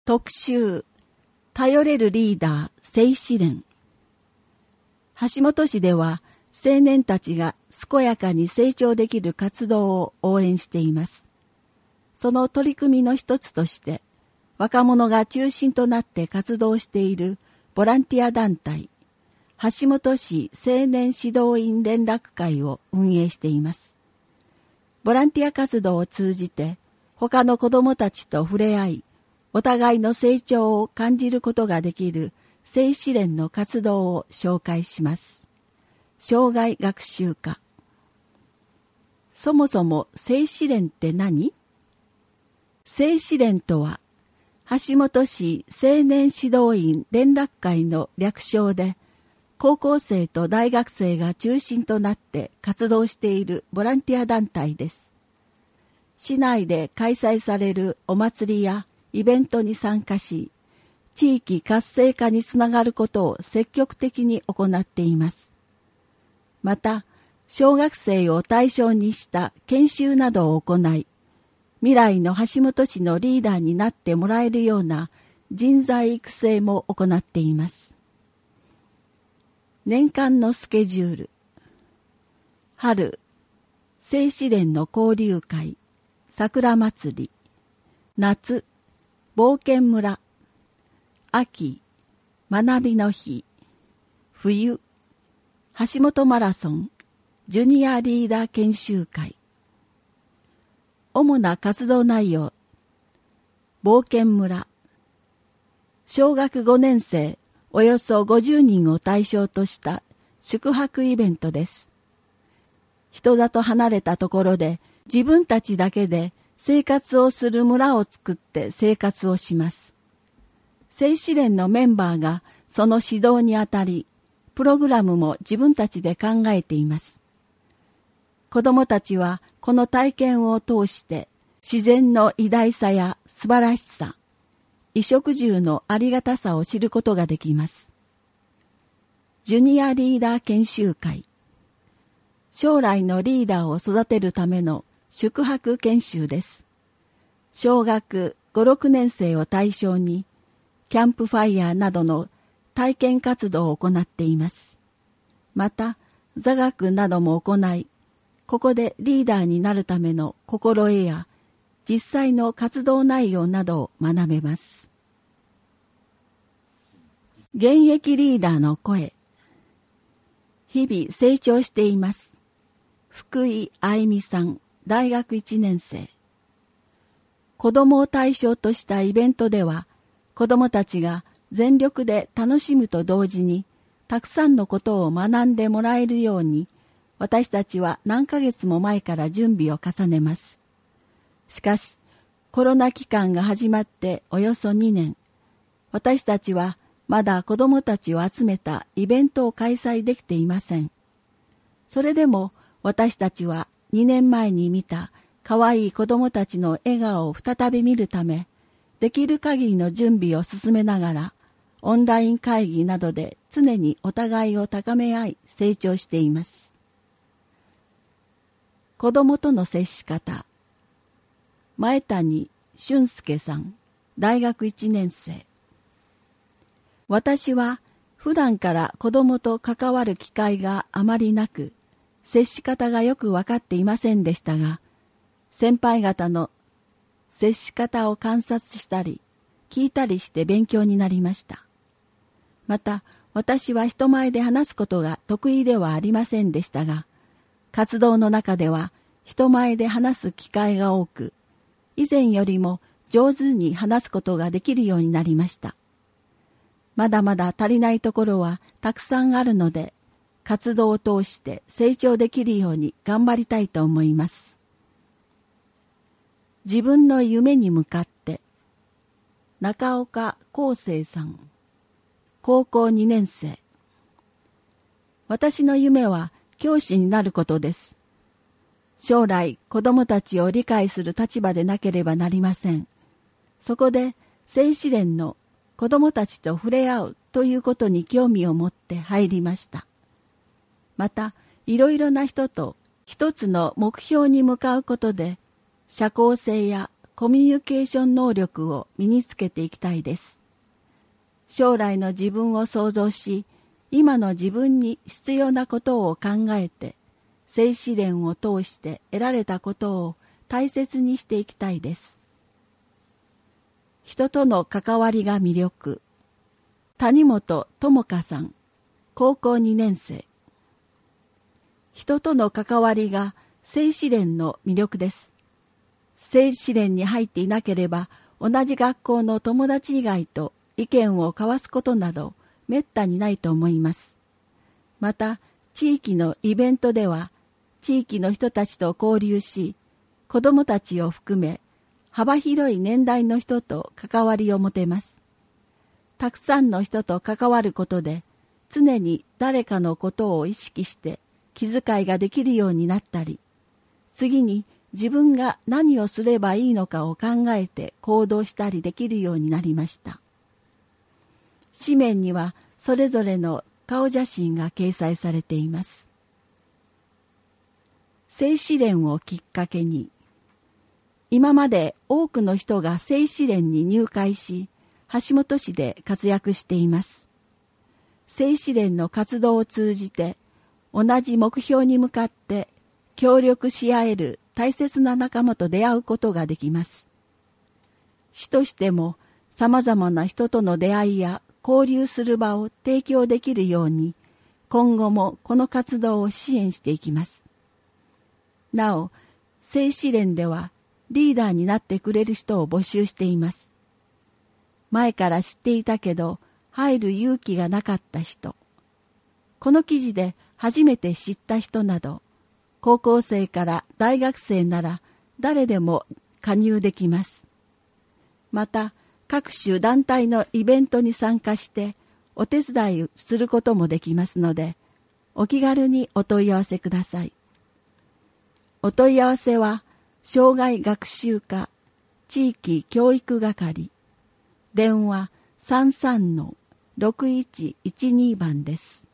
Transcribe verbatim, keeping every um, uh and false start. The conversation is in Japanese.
特集、頼れるリーダー聖試練。橋本市では青年たちが健やかに成長できる活動を応援しています。その取り組みの一つとして、若者が中心となって活動しているボランティア団体、橋本市青年指導員連絡会を運営しています。ボランティア活動を通じて、他の子どもたちと触れ合い、お互いの成長を感じることができる聖試練の活動を紹介します。生涯学習家。そもそも聖試練って何？聖試練とは、橋本市青年指導員連絡会の略称で、高校生と大学生が中心となって活動しているボランティア団体です。市内で開催されるお祭りやイベントに参加し、地域活性化につながることを積極的に行っています。また、小学生を対象にした研修などを行い、未来の橋本市のリーダーになってもらえるような人材育成も行っています。年間のスケジュール。春、聖試練の交流会、桜祭り。夏、冒険村。秋、学びの日。冬、橋本マラソン、ジュニアリーダー研修会。主な活動内容。冒険村。小学ごねん生、およそごじゅうにんを対象とした宿泊イベントです。人里離れたところで自分たちだけで生活をする村を作って生活をします。聖試練のメンバーがその指導にあたり、プログラムも自分たちで考えています。子どもたちはこの体験を通して自然の偉大さや素晴らしさ、衣食住のありがたさを知ることができます。ジュニアリーダー研修会。将来のリーダーを育てるための宿泊研修です。小学ご、ろくねん生を対象に、キャンプファイヤーなどの体験活動を行っています。また、座学なども行い、ここでリーダーになるための心得や、実際の活動内容などを学べます。現役リーダーの声。日々成長しています。福井愛美さん、大学いちねん生。子供を対象としたイベントでは、子供たちが全力で楽しむと同時に、たくさんのことを学んでもらえるように、私たちは何ヶ月も前から準備を重ねます。しかし、コロナ期間が始まっておよそにねん、私たちはまだ子供たちを集めたイベントを開催できていません。それでも私たちはにねんまえに見た可愛い子供たちの笑顔を再び見るため、できる限りの準備を進めながら、オンライン会議などで常にお互いを高め合い成長しています。子供との接し方。前谷俊介さん、大学いちねん生。私は普段から子供と関わる機会があまりなく、接し方がよく分かっていませんでしたが、先輩方の接し方を観察したり、聞いたりして勉強になりました。また、私は人前で話すことが得意ではありませんでしたが、活動の中では人前で話す機会が多く、以前よりも上手に話すことができるようになりました。まだまだ足りないところはたくさんあるので、活動を通して成長できるように頑張りたいと思います。自分の夢に向かって。中岡康生さん、高校にねん生。私の夢は教師になることです。将来子供たちを理解する立場でなければなりません。そこで聖試練の子供たちと触れ合うということに興味を持って入りました。また、いろいろな人と一つの目標に向かうことで、社交性やコミュニケーション能力を身につけていきたいです。将来の自分を想像し、今の自分に必要なことを考えて、聖試練を通して得られたことを大切にしていきたいです。人との関わりが魅力。谷本智香さん、高校にねん生。人との関わりが聖試練の魅力です。聖試練に入っていなければ、同じ学校の友達以外と意見を交わすことなどめったにないと思います。また、地域のイベントでは、地域の人たちと交流し、子どもたちを含め、幅広い年代の人と関わりを持てます。たくさんの人と関わることで、常に誰かのことを意識して気遣いができるようになったり、次に自分が何をすればいいのかを考えて行動したりできるようになりました。紙面にはそれぞれの顔写真が掲載されています。聖試練をきっかけに、今まで多くの人が聖試練に入会し、橋本市で活躍しています。聖試練の活動を通じて、同じ目標に向かって協力し合える大切な仲間と出会うことができます。市としても様々な人との出会いや交流する場を提供できるように、今後もこの活動を支援していきます。なお、聖試練ではリーダーになってくれる人を募集しています。前から知っていたけど入る勇気がなかった人、この記事で初めて知った人など、高校生から大学生なら誰でも加入できます。また、各種団体のイベントに参加してお手伝いすることもできますので、お気軽にお問い合わせください。お問い合わせは、障害学習課地域教育係、電話 さんさんのろくいちいちに 番です。